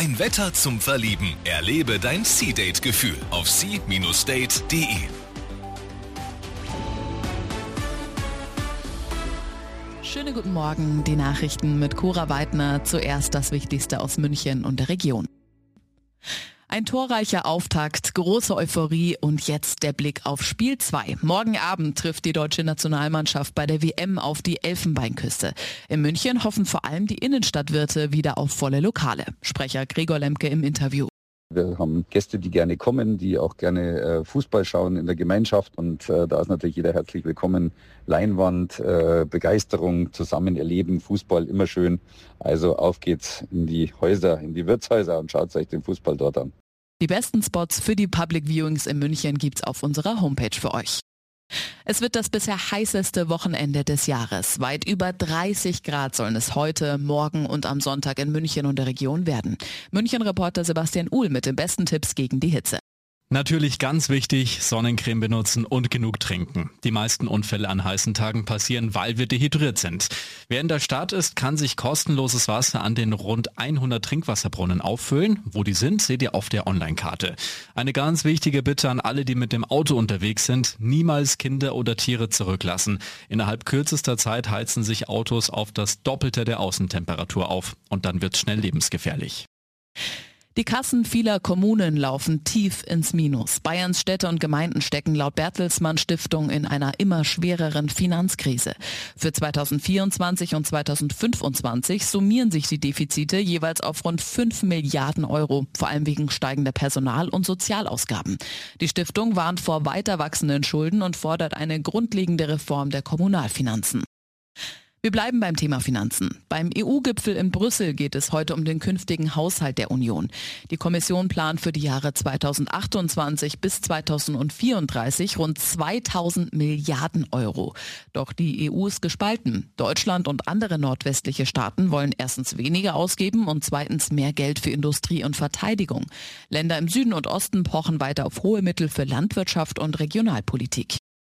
Ein Wetter zum Verlieben. Erlebe dein Sea-Date-Gefühl auf sea-date.de. Schönen guten Morgen, die Nachrichten mit Cora Weidner. Zuerst das Wichtigste aus München und der Region. Ein torreicher Auftakt, große Euphorie und jetzt der Blick auf Spiel 2. Morgen Abend trifft die deutsche Nationalmannschaft bei der WM auf die Elfenbeinküste. In München hoffen vor allem die Innenstadtwirte wieder auf volle Lokale. Sprecher Gregor Lemke im Interview. Wir haben Gäste, die gerne kommen, die auch gerne Fußball schauen in der Gemeinschaft und da ist natürlich jeder herzlich willkommen. Leinwand, Begeisterung, zusammen erleben, Fußball immer schön. Also auf geht's in die Häuser, in die Wirtshäuser und schaut euch den Fußball dort an. Die besten Spots für die Public Viewings in München gibt's auf unserer Homepage für euch. Es wird das bisher heißeste Wochenende des Jahres. Weit über 30 Grad sollen es heute, morgen und am Sonntag in München und der Region werden. München-Reporter Sebastian Uhl mit den besten Tipps gegen die Hitze. Natürlich ganz wichtig, Sonnencreme benutzen und genug trinken. Die meisten Unfälle an heißen Tagen passieren, weil wir dehydriert sind. Wer in der Stadt ist, kann sich kostenloses Wasser an den rund 100 Trinkwasserbrunnen auffüllen. Wo die sind, seht ihr auf der Online-Karte. Eine ganz wichtige Bitte an alle, die mit dem Auto unterwegs sind: niemals Kinder oder Tiere zurücklassen. Innerhalb kürzester Zeit heizen sich Autos auf das Doppelte der Außentemperatur auf und dann wird's schnell lebensgefährlich. Die Kassen vieler Kommunen laufen tief ins Minus. Bayerns Städte und Gemeinden stecken laut Bertelsmann Stiftung in einer immer schwereren Finanzkrise. Für 2024 und 2025 summieren sich die Defizite jeweils auf rund 5 Milliarden Euro, vor allem wegen steigender Personal- und Sozialausgaben. Die Stiftung warnt vor weiter wachsenden Schulden und fordert eine grundlegende Reform der Kommunalfinanzen. Wir bleiben beim Thema Finanzen. Beim EU-Gipfel in Brüssel geht es heute um den künftigen Haushalt der Union. Die Kommission plant für die Jahre 2028 bis 2034 rund 2000 Milliarden Euro. Doch die EU ist gespalten. Deutschland und andere nordwestliche Staaten wollen erstens weniger ausgeben und zweitens mehr Geld für Industrie und Verteidigung. Länder im Süden und Osten pochen weiter auf hohe Mittel für Landwirtschaft und Regionalpolitik.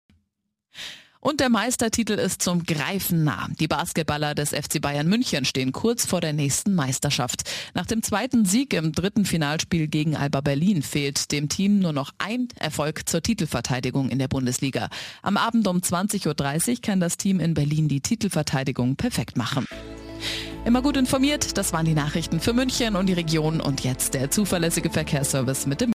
Und der Meistertitel ist zum Greifen nah. Die Basketballer des FC Bayern München stehen kurz vor der nächsten Meisterschaft. Nach dem zweiten Sieg im dritten Finalspiel gegen Alba Berlin fehlt dem Team nur noch ein Erfolg zur Titelverteidigung in der Bundesliga. Am Abend um 20.30 Uhr kann das Team in Berlin die Titelverteidigung perfekt machen. Immer gut informiert, das waren die Nachrichten für München und die Region und jetzt der zuverlässige Verkehrsservice mit dem